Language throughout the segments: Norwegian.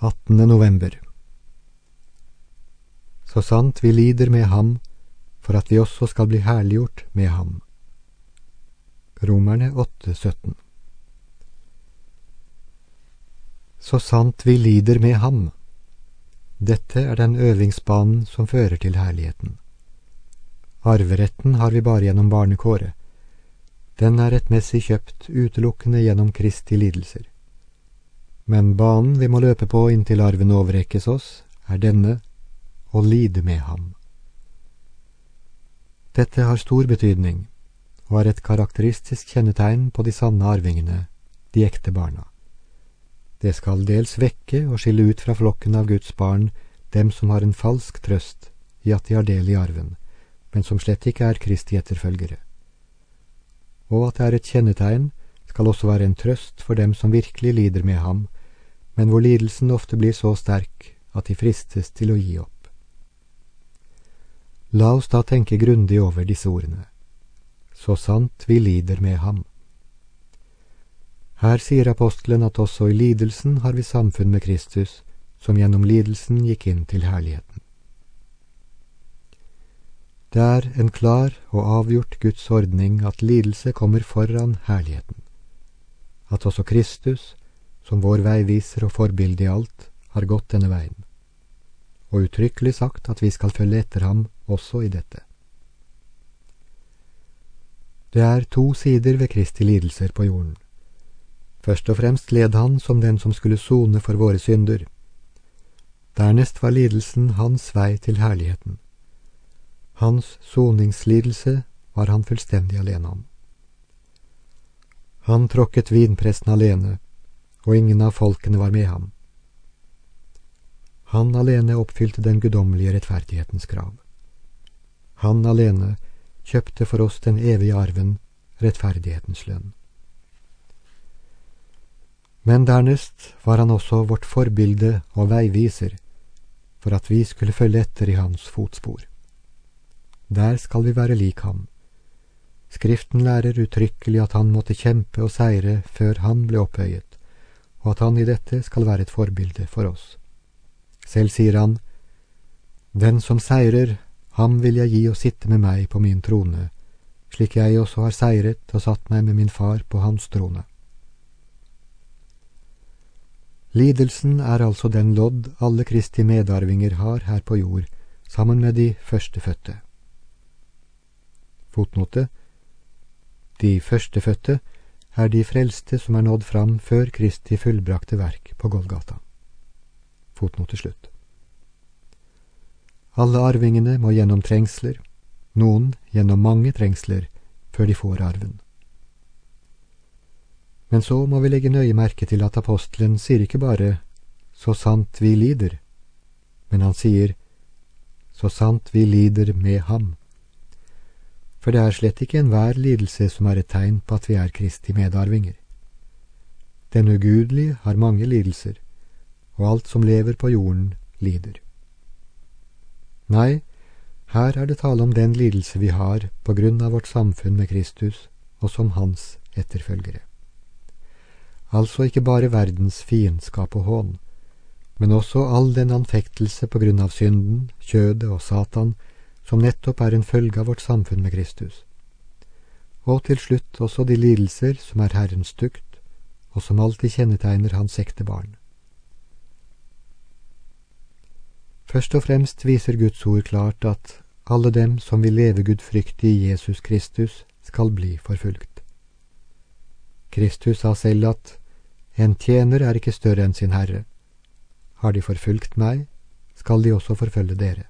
18. november. Så sant vi lider med ham, for at vi også skal bli herliggjort med ham. Romerne 8:17. Så sant vi lider med ham. Dette er den øvingsbanen som fører til herligheten. Arveretten har vi bare gjennom barnekåret. Den er rettmessig kjøpt utelukkende gjennom Kristi lidelser. Men banen vi må løpe på inntil arven overrekkes oss, er denne: å lide med ham. Dette har stor betydning, og er et karakteristisk kjennetegn på de sanne arvingene, de ekte barna. Det skal dels vekke og skille ut fra flokken av Guds barn dem som har en falsk trøst i at de har del i arven, men som slett ikke er Kristi etterfølgere. Og at det er et kjennetegn, skal også være en trøst for dem som virkelig lider med ham, men hvor lidelsen ofte blir så sterk at de fristes til å gi opp. La oss da tenke grundig over disse ordene. Så sant vi lider med ham. Her sier apostelen at også i lidelsen har vi samfunn med Kristus, som gjennom lidelsen gikk inn til herligheten. Det er en klar og avgjort Guds ordning at lidelse kommer foran herligheten. At også Kristus, som vår veiviser og forbilde i alt, har gått denne veien. Og uttrykkelig sagt at vi skal følge etter ham også i dette. Det er to sider ved Kristi lidelser på jorden. Først og fremst led han som den som skulle sone for våre synder. Dernest var lidelsen hans vei til herligheten. Hans soningslidelse var han fullstendig alene om. Han tråkket vinpressen alene, og ingen av folkene var med ham. Han alene oppfylte den guddommelige rettferdighetens krav. Han alene kjøpte for oss den evige arven, rettferdighetens lønn. Men dernest var han også vårt forbilde og veiviser, for at vi skulle følge etter i hans fotspor. Der skal vi være lik ham. Skriften lærer uttrykkelig at han måtte kjempe og seire før han ble opphøyet, og at han i dette skal være et forbilde for oss. Selv sier han: «Den som seirer, ham vil jeg gi å sitte med meg på min trone, slik jeg også har seiret og satt meg med min far på hans trone.» Lidelsen er altså den lodd alle Kristi medarvinger har her på jord, sammen med de førstefødte. Fotnote: De førstefødte er de frelste som er nådd fram før Kristi fullbrakte verk på Golgata. Fotnote slutt. Alle arvingene må gjennom trengsler, noen gjennom mange trengsler, før de får arven. Men så må vi legge nøye merke til at apostelen sier ikke bare «så sant vi lider», men han sier «så sant vi lider med ham». For det er slett ikke enhver lidelse som er et tegn på at vi er Kristi medarvinger. Den ugudelige har mange lidelser, og alt som lever på jorden lider. Nei, her er det tale om den lidelse vi har på grunn av vårt samfunn med Kristus og som hans etterfølgere. Altså ikke bare verdens fiendskap og hån, men også all den anfektelse på grunn av synden, kjødet og Satan, som nettopp er en følge av vårt samfunn med Kristus. Og til slutt også de lidelser som er Herrens tukt, og som alltid kjennetegner hans ekte barn. Først og fremst viser Guds ord klart at alle dem som vil leve gudfryktig i Jesus Kristus, skal bli forfulgt. Kristus sa selv at «En tjener er ikke større enn sin herre. Har de forfulgt meg, skal de også forfølge dere.»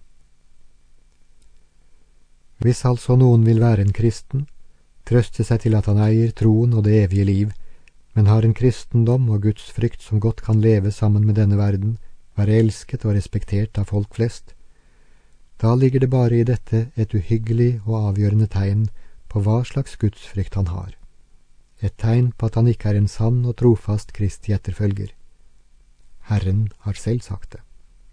Hvis altså noen vil være en kristen, trøste seg til at han eier troen og det evige liv, men har en kristendom og Guds frykt som godt kan leve sammen med denne verden, være elsket og respektert av folk flest, da ligger det bare i dette et uhyggelig og avgjørende tegn på hva slags Guds frykt han har. Et tegn på at han ikke er en sann og trofast Kristi etterfølger. Herren har selv sagt det.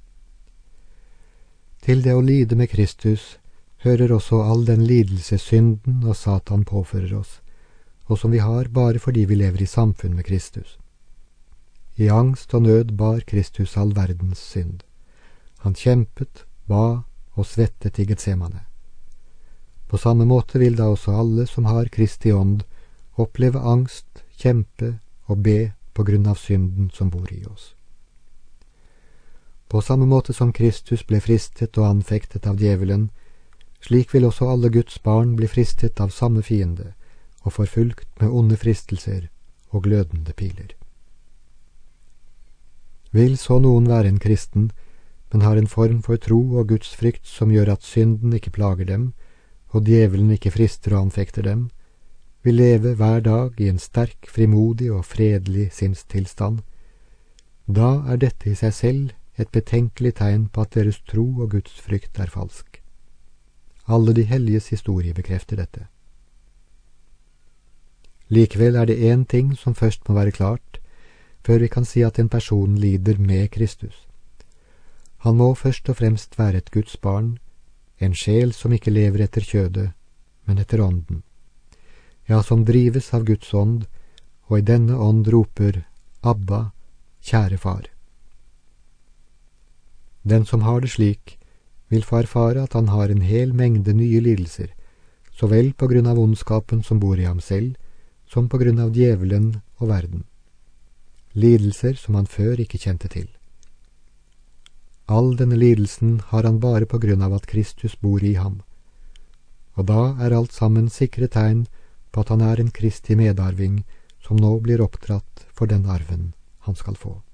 Til det å lide med Kristus hører også all den lidelse synden og Satan påfører oss, og som vi har bare fordi vi lever i samfunn med Kristus. I angst og nød bar Kristus all verdens synd. Han kjempet, ba og svettet I Getsemane. På samme måte vil da også alle som har Kristi ånd oppleve angst, kjempe og be på grunn av synden som bor I oss. På samme måte som Kristus ble fristet og anfektet av djevelen, slik vil også alle Guds barn bli fristet av samme fiende og forfulgt med onde fristelser og glødende piler. Vil så noen være en kristen, men har en form for tro og Guds frykt som gjør at synden ikke plager dem, og djevelen ikke frister og anfekter dem, vil leve hver dag I en sterk, frimodig og fredelig sinnstilstand, da dette I seg selv et betenkelig tegn på at deres tro og Guds frykt falsk. Alle de helliges historie bekrefter dette. Likevel det en ting som først må være klart, før vi kan si at en person lider med Kristus. Han må først og fremst være et Guds barn, en sjel som ikke lever etter kjødet, men etter ånden. Ja, som drives av Guds ånd, og I denne ånd roper, Abba, kjære far. Den som har det slik, vil få erfare at han har en hel mengde nye lidelser, så vel på grunn av ondskapen som bor I ham selv, som på grunn av djevelen og verden. Lidelser som han før ikke kjente til. All denne lidelsen har han bare på grunn av at Kristus bor I ham, og da alt sammen sikre tegn på at han en Kristi medarving som nå blir oppdratt for den arven han skal få.